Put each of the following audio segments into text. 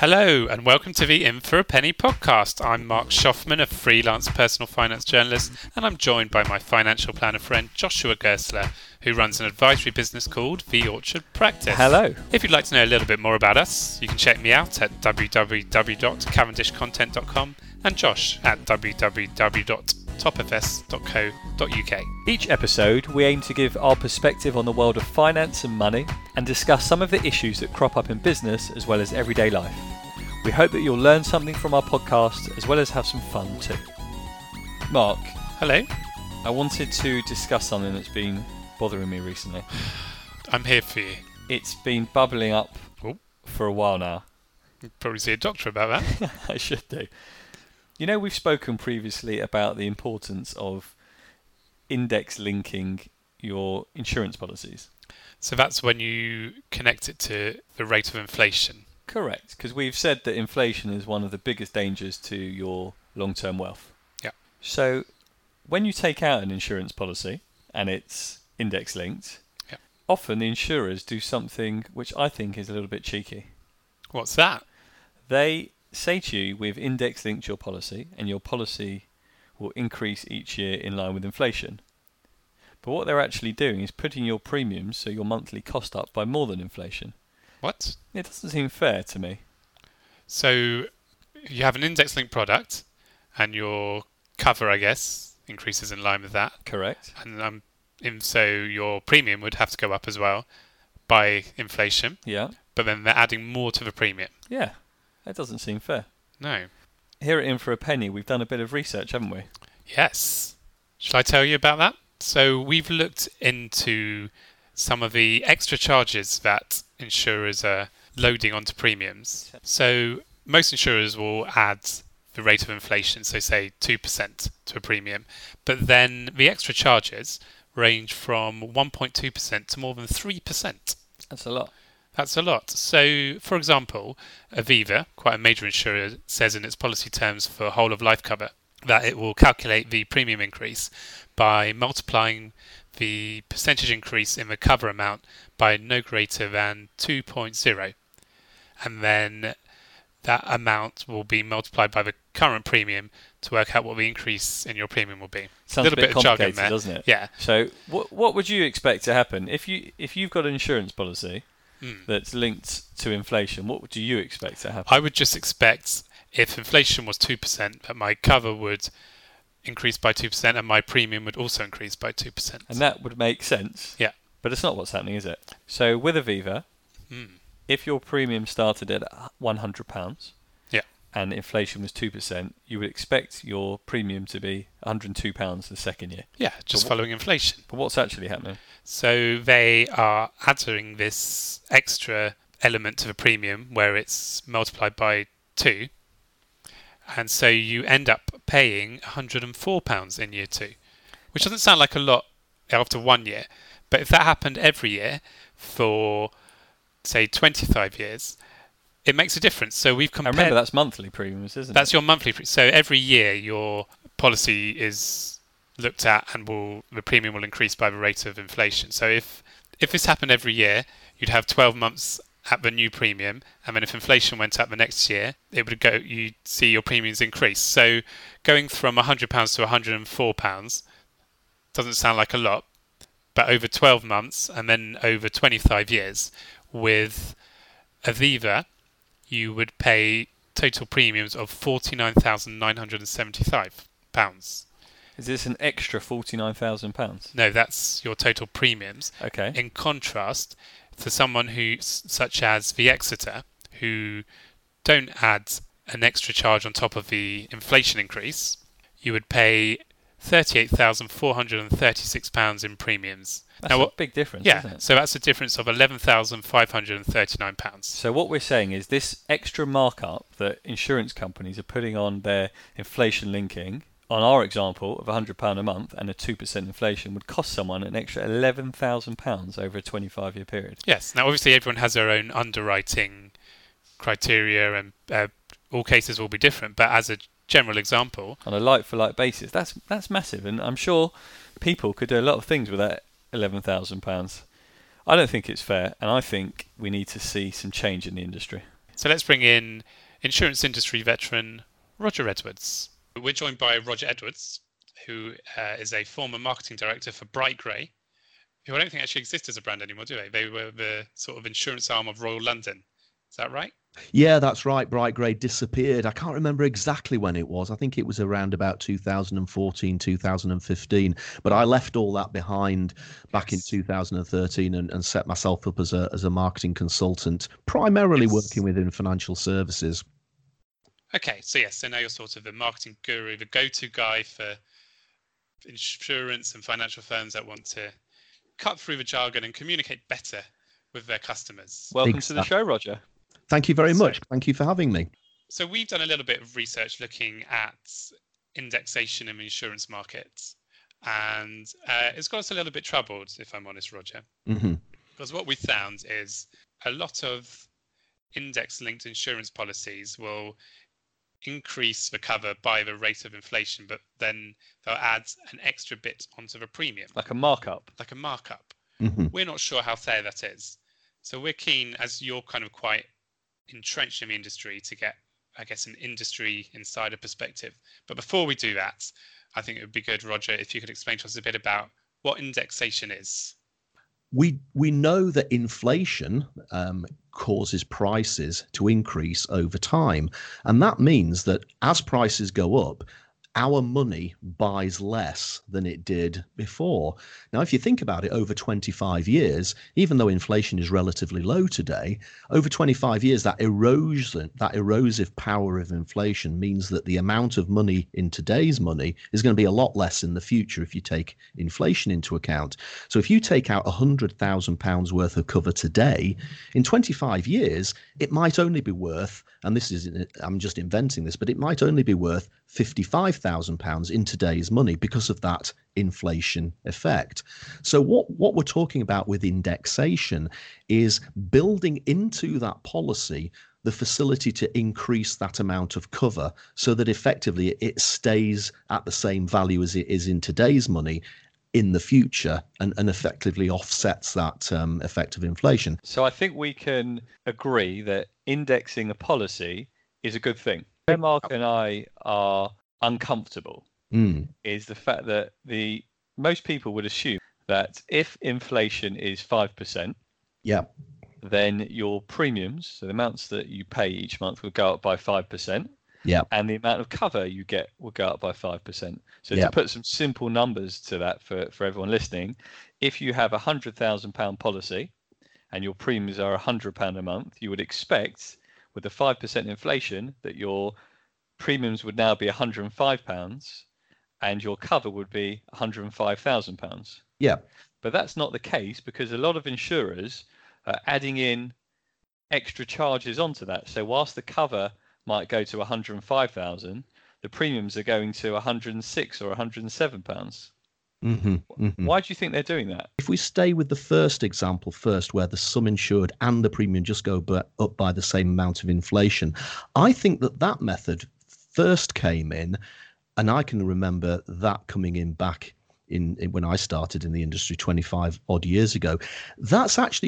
Hello and welcome to the In for a Penny podcast. I'm Mark Schaffman, a freelance personal finance journalist, and I'm joined by my financial planner friend Joshua Gersler, who runs an advisory business called The Orchard Practice. Hello. If you'd like to know a little bit more about us, you can check me out at www.cavendishcontent.com and Josh at www.topfs.co.uk. Each episode, we aim to give our perspective on the world of finance and money and discuss some of the issues that crop up in business as well as everyday life. We hope that you'll learn something from our podcast as well as have some fun too. Mark. Hello. I wanted to discuss something that's been bothering me recently. I'm here for you. It's been bubbling up for a while now. You'll probably see a doctor about that. I should do. You know, we've spoken previously about the importance of index linking your insurance policies. So that's when you connect it to the rate of inflation. Correct, because we've said that inflation is one of the biggest dangers to your long-term wealth. Yeah. So when you take out an insurance policy and it's index linked, often the insurers do something which I think is a little bit cheeky. What's that? They say to you, we've index linked your policy and your policy will increase each year in line with inflation. But what they're actually doing is putting your premiums, so your monthly cost, up by more than inflation. What? It doesn't seem fair to me. So you have an index linked product and your cover, I guess, increases in line with that. Correct. And so your premium would have to go up as well by inflation. Yeah. But then they're adding more to the premium. Yeah. That doesn't seem fair. No. Here at In for a Penny, we've done a bit of research, haven't we? Yes. Shall I tell you about that? So we've looked into some of the extra charges that insurers are loading onto premiums. So most insurers will add the rate of inflation, so say 2% to a premium. But then the extra charges range from 1.2% to more than 3%. That's a lot. That's a lot. So, for example, Aviva, quite a major insurer, says in its policy terms for whole of life cover that it will calculate the premium increase by multiplying the percentage increase in the cover amount by no greater than 2.0. And then that amount will be multiplied by the current premium to work out what the increase in your premium will be. Sounds a bit of jargon complicated, there, doesn't it? Yeah. So, what would you expect to happen if you've got an insurance policy that's linked to inflation? What do you expect to happen? I would just expect, if inflation was 2%, that my cover would increase by 2% and my premium would also increase by 2%. And that would make sense. Yeah. But it's not what's happening, is it? So with Aviva, if your premium started at £100 and inflation was 2%, you would expect your premium to be £102 the second year. Yeah, just following inflation. But what's actually happening? So they are adding this extra element to the premium where it's multiplied by 2. And so you end up paying £104 in year 2, which doesn't sound like a lot after 1 year. But if that happened every year for, say, 25 years, it makes a difference. So we've compared... I remember that's monthly premiums, isn't it? That's your monthly premium. So every year your policy is looked at and the premium will increase by the rate of inflation. So if this happened every year, you'd have 12 months at the new premium, and then if inflation went up the next year, you'd see your premiums increase. So going from £100 to £104 doesn't sound like a lot, but over 12 months and then over 25 years with Aviva, you would pay total premiums of £49,975. Is this an extra £49,000? No, that's your total premiums. Okay. In contrast, for someone such as the Exeter, who don't add an extra charge on top of the inflation increase, you would pay £38,436 in premiums. That's a big difference, isn't it? So that's a difference of £11,539. So what we're saying is this extra markup that insurance companies are putting on their inflation linking, on our example of £100 a month and a 2% inflation, would cost someone an extra £11,000 over a 25-year period. Yes. Now, obviously, everyone has their own underwriting criteria and all cases will be different, but as a general example... On a like-for-like basis, that's massive, and I'm sure people could do a lot of things with that £11,000. I don't think it's fair, and I think we need to see some change in the industry. So let's bring in insurance industry veteran Roger Edwards. We're joined by Roger Edwards, who is a former marketing director for Bright Grey, who I don't think actually exist as a brand anymore, do they? They were the sort of insurance arm of Royal London. Is that right? Yeah, that's right. Bright Grey disappeared. I can't remember exactly when it was. I think it was around about 2014, 2015. But I left all that behind back in 2013 and set myself up as a marketing consultant, primarily working within financial services. Okay, so yes, so now you're sort of the marketing guru, the go-to guy for insurance and financial firms that want to cut through the jargon and communicate better with their customers. Welcome to the show, Roger. Thank you very much. Thank you for having me. So we've done a little bit of research looking at indexation in the insurance market, and it's got us a little bit troubled, if I'm honest, Roger. Mm-hmm. Because what we found is a lot of index-linked insurance policies will increase the cover by the rate of inflation, but then they'll add an extra bit onto the premium. Like a markup. Mm-hmm. We're not sure how fair that is. So we're keen, as you're kind of quite entrenched in the industry, to get, I guess, an industry insider perspective. But before we do that, I think it would be good, Roger, if you could explain to us a bit about what indexation is. We know that inflation causes prices to increase over time. And that means that as prices go up, our money buys less than it did before. Now, if you think about it, over 25 years, even though inflation is relatively low today, over 25 years, that erosive power of inflation means that the amount of money in today's money is going to be a lot less in the future if you take inflation into account. So if you take out £100,000 worth of cover today, in 25 years, it might only be worth, and I'm just inventing this, but it might only be worth £55,000 in today's money because of that inflation effect. So what we're talking about with indexation is building into that policy the facility to increase that amount of cover so that effectively it stays at the same value as it is in today's money in the future and effectively offsets that effect of inflation. So I think we can agree that indexing a policy is a good thing. Where Mark and I are uncomfortable is the fact that most people would assume that if inflation is 5%, then your premiums, so the amounts that you pay each month, will go up by 5%. And the amount of cover you get will go up by 5%. So to put some simple numbers to that for everyone listening, if you have £100,000 policy and your premiums are £100 a month, you would expect with the 5% inflation that your premiums would now be £105 and your cover would be £105,000. But that's not the case because a lot of insurers are adding in extra charges onto that. So whilst the cover might go to £105,000, the premiums are going to £106 or £107. Why do you think they're doing that? If we stay with the first example first, where the sum insured and the premium just go up by the same amount of inflation, I think that method first came in, and I can remember that coming in back in when I started in the industry 25 odd years ago. That's actually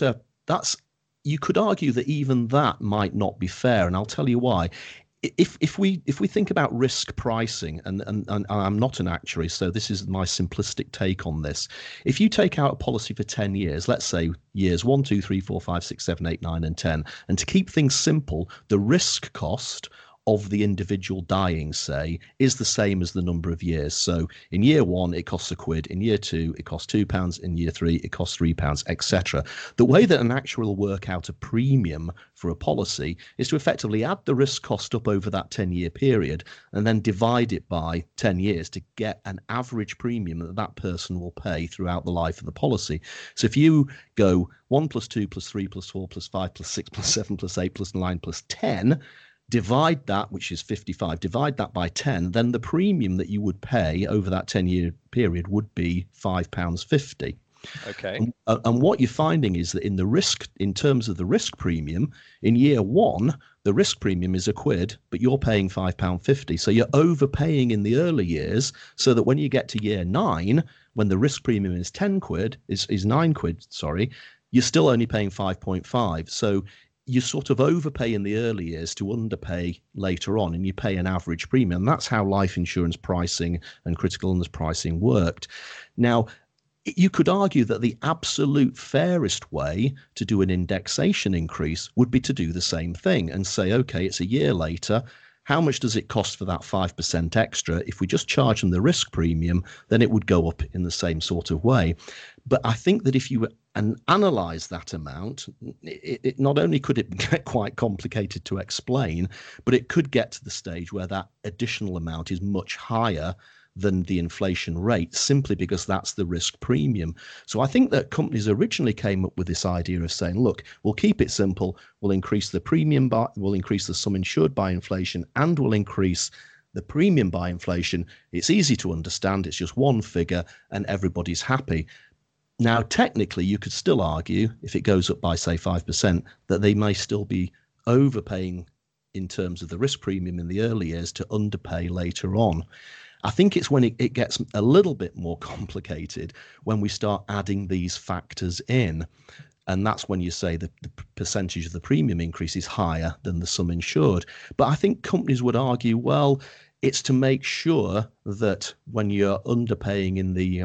you could argue that even that might not be fair, and I'll tell you why. If we think about risk pricing, and I'm not an actuary, so this is my simplistic take on this. If you take out a policy for 10 years, let's say years 1, 2, 3, 4, 5, 6, 7, 8, 9, and 10, and to keep things simple, the risk cost of the individual dying, say, is the same as the number of years. So in year 1, it costs £1. In year 2, it costs £2. In year 3, it costs £3, etc. The way that an actuary will work out a premium for a policy is to effectively add the risk cost up over that 10-year period and then divide it by 10 years to get an average premium that person will pay throughout the life of the policy. So if you go 1 plus 2 plus 3 plus 4 plus 5 plus 6 plus 7 plus 8 plus 9 plus 10, divide that, which is 55, divide that by 10, then the premium that you would pay over that 10-year period would be £5.50. Okay. And what you're finding is that in terms of the risk premium, in year 1, the risk premium is £1, but you're paying £5.50. So you're overpaying in the early years, so that when you get to year 9, when the risk premium is £9, sorry, you're still only paying 5.5. So you sort of overpay in the early years to underpay later on, and you pay an average premium. That's how life insurance pricing and critical illness pricing worked. Now, you could argue that the absolute fairest way to do an indexation increase would be to do the same thing and say, okay, it's a year later. How much does it cost for that 5% extra? If we just charge them the risk premium, then it would go up in the same sort of way. But I think that if you analyze that amount, it not only could it get quite complicated to explain, but it could get to the stage where that additional amount is much higher than the inflation rate, simply because that's the risk premium. So I think that companies originally came up with this idea of saying, look, we'll keep it simple, we'll increase the premium by, we'll increase the sum insured by inflation, and we'll increase the premium by inflation. It's easy to understand, it's just one figure and everybody's happy. Now, technically, you could still argue, if it goes up by, say, 5%, that they may still be overpaying in terms of the risk premium in the early years to underpay later on. I think it's when it gets a little bit more complicated when we start adding these factors in. And that's when you say the percentage of the premium increase is higher than the sum insured. But I think companies would argue, well, it's to make sure that when you're underpaying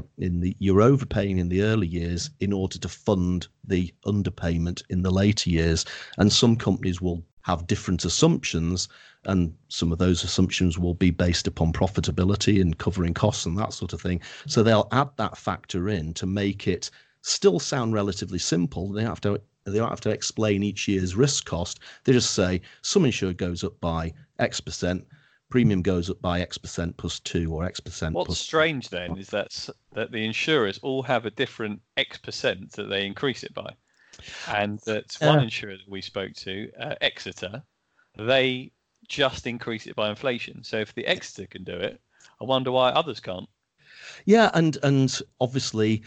you're overpaying in the early years in order to fund the underpayment in the later years. And some companies will have different assumptions, and some of those assumptions will be based upon profitability and covering costs and that sort of thing. So they'll add that factor in to make it still sound relatively simple. They don't have to explain each year's risk cost. They just say sum insured goes up by X%, premium goes up by X% plus 2 or X% What's plus strange then is that the insurers all have a different X% that they increase it by. And that one insurer that we spoke to, Exeter, they just increase it by inflation. So if the Exeter can do it, I wonder why others can't. Yeah, and obviously,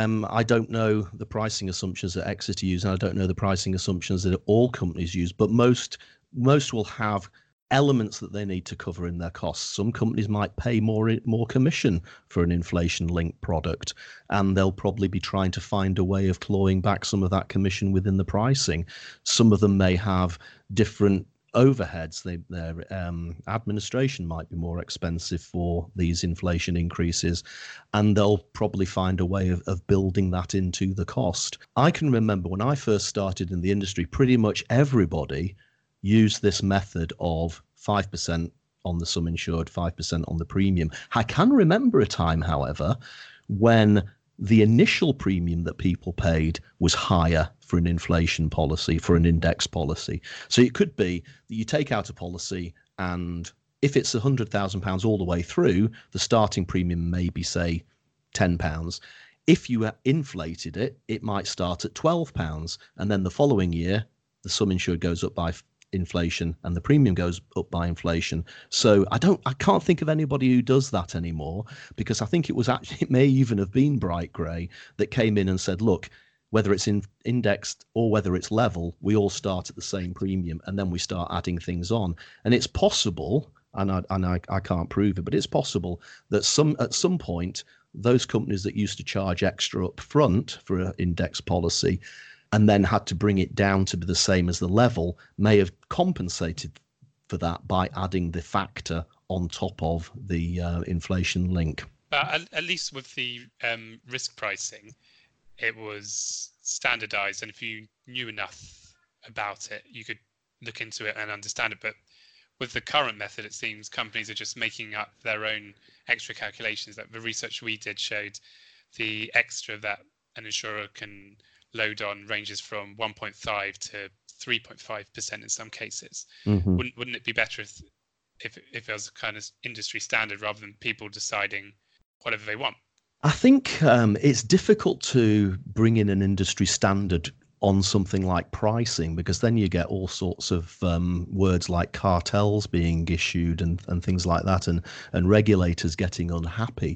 I don't know the pricing assumptions that Exeter use, and I don't know the pricing assumptions that all companies use, but most will have elements that they need to cover in their costs. Some companies might pay more commission for an inflation-linked product, and they'll probably be trying to find a way of clawing back some of that commission within the pricing. Some of them may have different overheads. Their administration might be more expensive for these inflation increases, and they'll probably find a way of building that into the cost. I can remember when I first started in the industry, pretty much everybody use this method of 5% on the sum insured, 5% on the premium. I can remember a time, however, when the initial premium that people paid was higher for an inflation policy, for an index policy. So it could be that you take out a policy, and if it's £100,000 all the way through, the starting premium may be, say, £10. If you inflated it, it might start at £12, and then the following year, the sum insured goes up by inflation and the premium goes up by inflation. So I can't think of anybody who does that anymore, because I think it may even have been Bright Grey that came in and said, look, whether it's indexed or whether it's level, we all start at the same premium, and then we start adding things on. And it's possible, and I can't prove it, but it's possible that at some point those companies that used to charge extra up front for an index policy and then had to bring it down to be the same as the level may have compensated for that by adding the factor on top of the inflation link. But at least with the risk pricing, it was standardized, and if you knew enough about it, you could look into it and understand it. But with the current method, it seems companies are just making up their own extra calculations. Like the research we did showed the extra that an insurer can load on ranges from 1.5 to 3.5% in some cases. Mm-hmm. Wouldn't it be better if it was a kind of industry standard rather than people deciding whatever they want? I think it's difficult to bring in an industry standard on something like pricing, because then you get all sorts of words like cartels being issued and things like that, and regulators getting unhappy.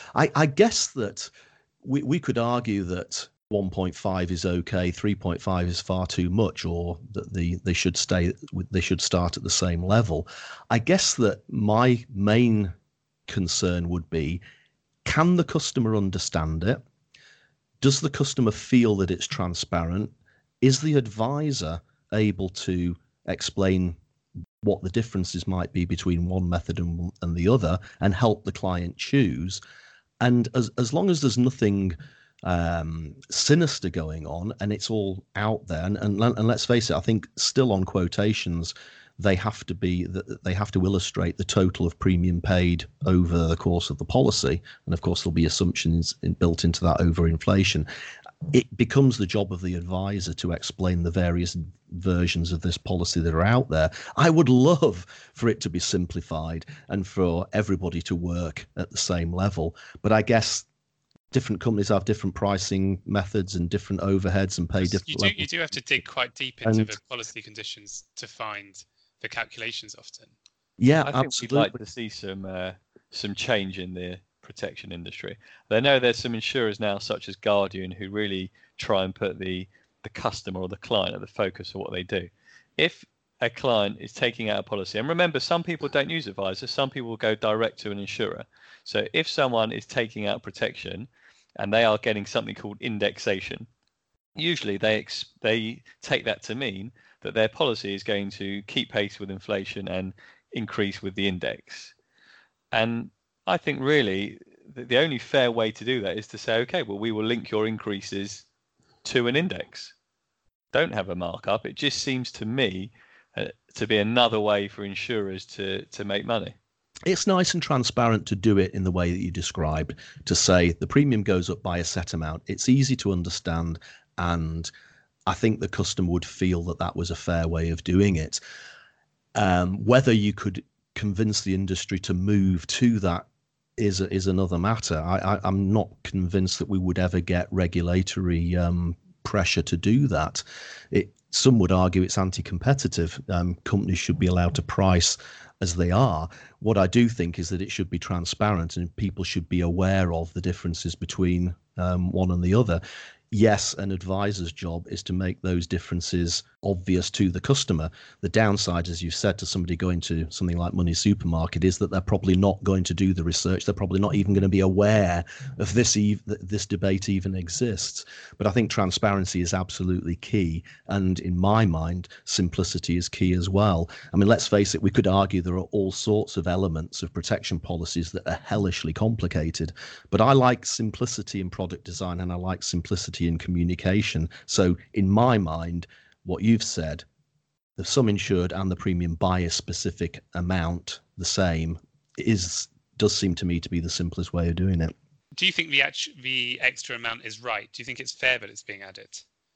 I guess that we could argue that 1.5 is okay, 3.5 is far too much, or that they should start at the same level. I guess that my main concern would be, can the customer understand it? Does the customer feel that it's transparent? Is the advisor able to explain what the differences might be between one method and the other, and help the client choose. And as long as there's nothing sinister going on and it's all out there, and let's face it, I think still on quotations, they have to illustrate the total of premium paid over the course of the policy, and of course there'll be assumptions built into that over inflation. It becomes the job of the advisor to explain the various versions of this policy that are out there. I would love for it to be simplified and for everybody to work at the same level, but I guess different companies have different pricing methods and different overheads and pay different levels. You do have to dig quite deep into the policy conditions to find the calculations often. Yeah, I think absolutely. we'd like to see some change in the protection industry. I know there's some insurers now, such as Guardian, who really try and put the customer or the client at the focus of what they do. If a client is taking out a policy, and remember, some people don't use advisors, some people will go direct to an insurer. So if someone is taking out protection and they are getting something called indexation, usually they take that to mean that their policy is going to keep pace with inflation and increase with the index. And I think really the only fair way to do that is to say, okay, well, we will link your increases to an index. Don't have a markup. It just seems to me to be another way for insurers to make money. It's nice and transparent to do it in the way that you described, to say the premium goes up by a set amount. It's easy to understand, and I think the customer would feel that that was a fair way of doing it. Whether you could convince the industry to move to that is another matter. I'm not convinced that we would ever get regulatory pressure to do that. Some would argue it's anti-competitive. Companies should be allowed to price as they are. What I do think is that it should be transparent and people should be aware of the differences between one and the other. Yes, an advisor's job is to make those differences obvious to the customer. The downside, as you've said, to somebody going to something like Money Supermarket is that they're probably not going to do the research. They're probably not even going to be aware of this debate even exists. But I think transparency is absolutely key. And in my mind, simplicity is key as well. I mean, let's face it, we could argue there are all sorts of elements of protection policies that are hellishly complicated. But I like simplicity in product design and I like simplicity in communication. So in my mind, what you've said, the sum insured and the premium by a specific amount the same does seem to me to be the simplest way of doing it. Do you think the extra amount is right? Do you think it's fair that it's being added?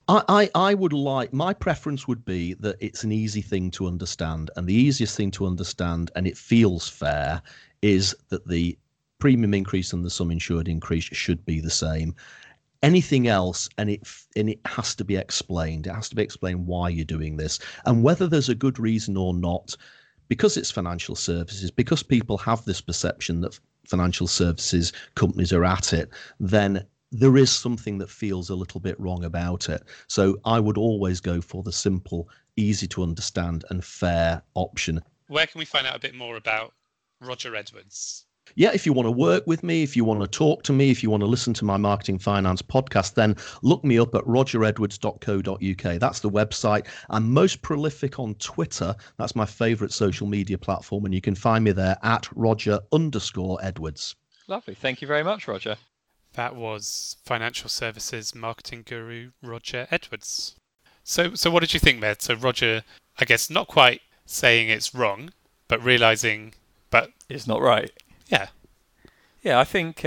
I would like, my preference would be that it's an easy thing to understand, and the easiest thing to understand, and it feels fair, is that the premium increase and the sum insured increase should be the same. Anything else, and it has to be explained. It has to be explained why you're doing this and whether there's a good reason or not. Because it's financial services, because people have this perception that financial services companies are at it, then there is something that feels a little bit wrong about it. So I would always go for the simple, easy to understand and fair option. Where can we find out a bit more about Roger Edwards? Yeah, if you want to work with me, if you want to talk to me, if you want to listen to my Marketing Finance podcast, then look me up at rogeredwards.co.uk. That's the website. I'm most prolific on Twitter. That's my favorite social media platform. And you can find me there at Roger_Edwards. Lovely. Thank you very much, Roger. That was financial services marketing guru Roger Edwards. So what did you think there? So Roger, I guess not quite saying it's wrong, but realising, but it's not right. Yeah. Yeah, I think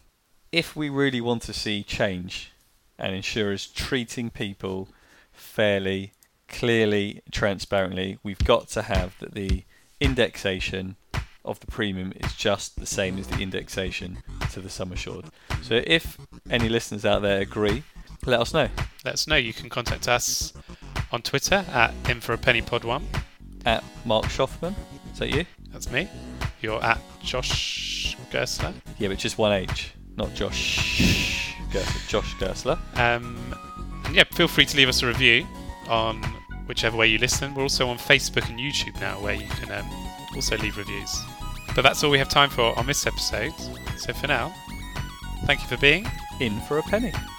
if we really want to see change and insurers treating people fairly, clearly, transparently, we've got to have that the indexation of the premium is just the same as the indexation to the sum assured. So if any listeners out there agree, let us know. Let us know. You can contact us on Twitter at InForAPennyPod1. At Mark Schoffman. Is that you? That's me. You're at Josh Gersler. Yeah, but just one H, not Josh Gersler. Josh Gersler. And yeah, feel free to leave us a review on whichever way you listen. We're also on Facebook and YouTube now, where you can also leave reviews. But that's all we have time for on this episode. So for now, thank you for being in for a penny.